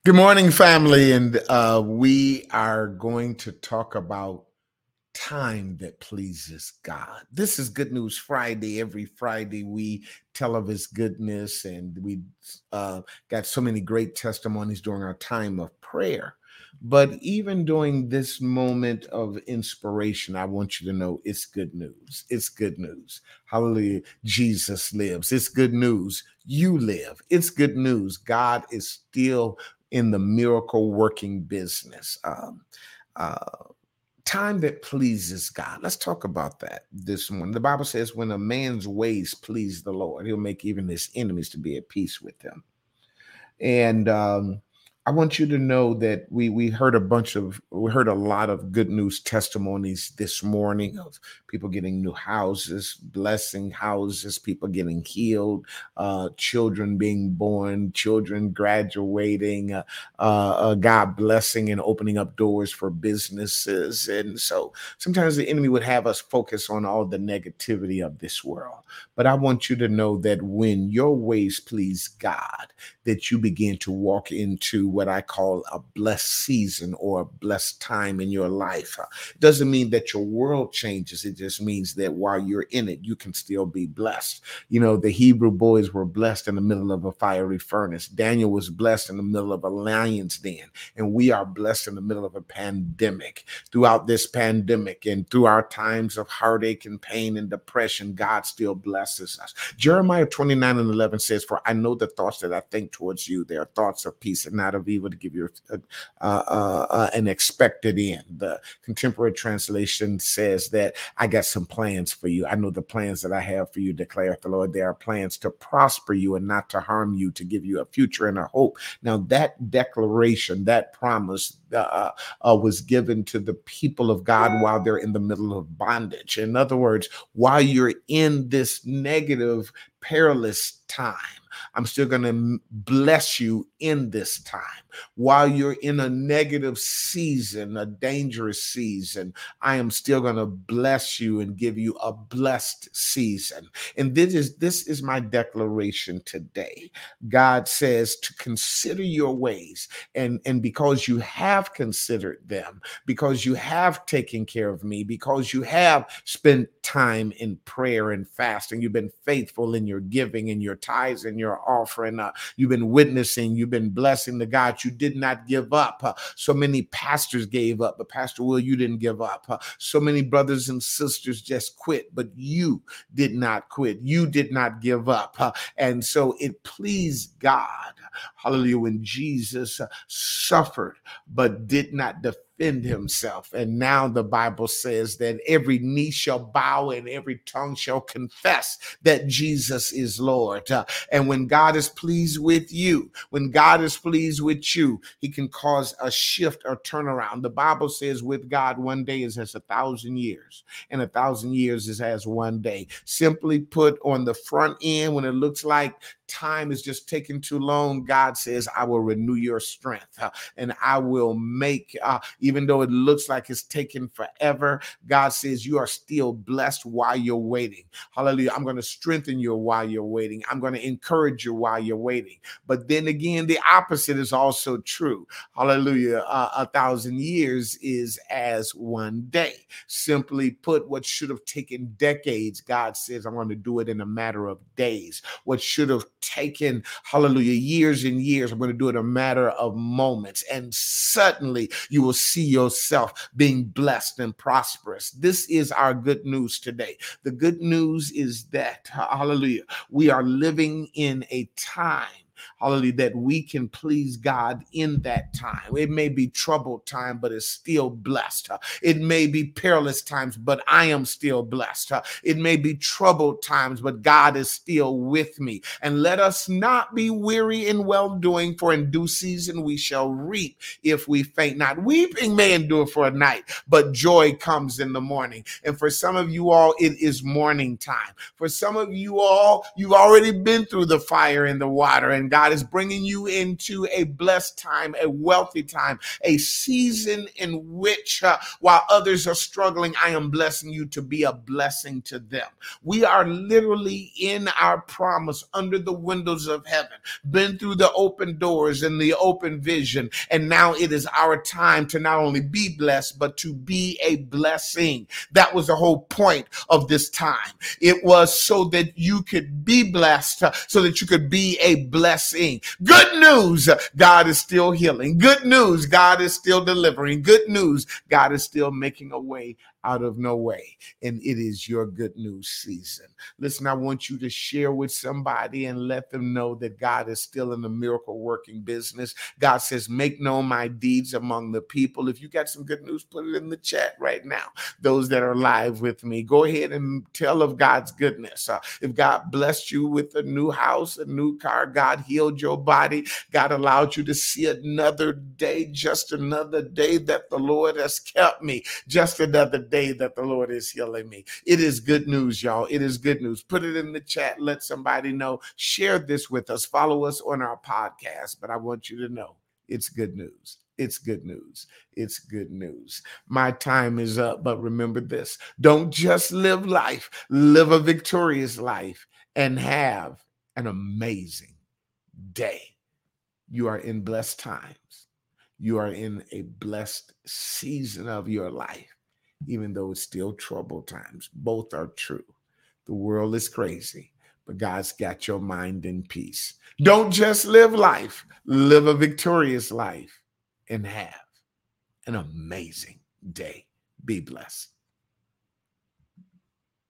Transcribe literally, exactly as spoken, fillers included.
Good morning, family. And uh, we are going to talk about time that pleases God. This is Good News Friday. Every Friday, we tell of his goodness, and we uh, got so many great testimonies during our time of prayer. But even during this moment of inspiration, I want you to know it's good news. It's good news. Hallelujah. Jesus lives. It's good news. You live. It's good news. God is still in the miracle working business. Um, uh, time that pleases God. Let's talk about that this morning. The Bible says, when a man's ways please the Lord, he'll make even his enemies to be at peace with him. And um, I want you to know that we we heard a bunch of we heard a lot of good news testimonies this morning of people getting new houses, blessing houses, people getting healed, uh, children being born, children graduating, uh, uh, uh, God blessing and opening up doors for businesses. And so sometimes the enemy would have us focus on all the negativity of this world. But I want you to know that when your ways please God, that you begin to walk into what I call a blessed season or a blessed time in your life. Uh, It doesn't mean that your world changes. It just means that while you're in it, you can still be blessed. You know, the Hebrew boys were blessed in the middle of a fiery furnace. Daniel was blessed in the middle of a lion's den. And we are blessed in the middle of a pandemic. Throughout this pandemic and through our times of heartache and pain and depression, God still blesses us. Jeremiah twenty-nine and eleven says, "For I know the thoughts that I think towards you. They are thoughts of peace and not of evil, to give you uh, uh, uh, an expected end." The contemporary translation says that I got some plans for you. I know the plans that I have for you, declareth the Lord. They are plans to prosper you and not to harm you, to give you a future and a hope. Now, that declaration, that promise uh, uh, was given to the people of God while they're in the middle of bondage. In other words, while you're in this negative, perilous time, I'm still going to bless you in this time. While you're in a negative season, a dangerous season, I am still going to bless you and give you a blessed season. And this is this is my declaration today. God says to consider your ways, and and because you have considered them, because you have taken care of me, because you have spent time in prayer and fasting, you've been faithful in your giving and your tithes and your offering, uh, you've been witnessing, you've been blessing the God, you did not give up. Uh, so many pastors gave up, but Pastor Will, you didn't give up. Uh, so many brothers and sisters just quit, but you did not quit. You did not give up. Uh, and so it pleased God, hallelujah, when Jesus uh, suffered but did not defend himself. And now the Bible says that every knee shall bow and every tongue shall confess that Jesus is Lord. Uh, and when God is pleased with you, when God is pleased with you, he can cause a shift or turnaround. The Bible says with God, one day is as a thousand years, and a thousand years is as one day. Simply put, on the front end, when it looks like time is just taking too long, God says, I will renew your strength, uh, and I will make, uh, even though it looks like it's taking forever, God says you are still blessed while you're waiting. Hallelujah. I'm going to strengthen you while you're waiting. I'm going to encourage you while you're waiting. But then again, the opposite is also true. Hallelujah. Uh, a thousand years is as one day. Simply put, what should have taken decades, God says, I'm going to do it in a matter of days. What should have taken, hallelujah, years and years, I'm going to do it in a matter of moments. And suddenly you will see yourself being blessed and prosperous. This is our good news today. The good news is that, hallelujah, we are living in a time, hallelujah, that we can please God in that time. It may be troubled time, but it's still blessed. It may be perilous times, but I am still blessed. It may be troubled times, but God is still with me. And let us not be weary in well-doing, for in due season we shall reap if we faint not. Weeping may endure for a night, but joy comes in the morning. And for some of you all, it is morning time. For some of you all, you've already been through the fire and the water, and and God is bringing you into a blessed time, a wealthy time, a season in which uh, while others are struggling, I am blessing you to be a blessing to them. We are literally in our promise under the windows of heaven, been through the open doors and the open vision, and now it is our time to not only be blessed, but to be a blessing. That was the whole point of this time. It was so that you could be blessed, uh, so that you could be a blessing. Good news, God is still healing. Good news, God is still delivering. Good news, God is still making a way out of no way. And it is your good news season. Listen, I want you to share with somebody and let them know that God is still in the miracle working business. God says, make known my deeds among the people. If you got some good news, put it in the chat right now. Those that are live with me, go ahead and tell of God's goodness. Uh, if God blessed you with a new house, a new car, God healed your body, God allowed you to see another day, just another day that the Lord has kept me, just another day that the Lord is healing me. It is good news, y'all. It is good news. Put it in the chat. Let somebody know. Share this with us. Follow us on our podcast. But I want you to know it's good news. It's good news. It's good news. My time is up, but remember this. Don't just live life. Live a victorious life and have an amazing day. You are in blessed times. You are in a blessed season of your life, even though it's still troubled times. Both are true. The world is crazy, but God's got your mind in peace. Don't just live life. Live a victorious life and have an amazing day. Be blessed.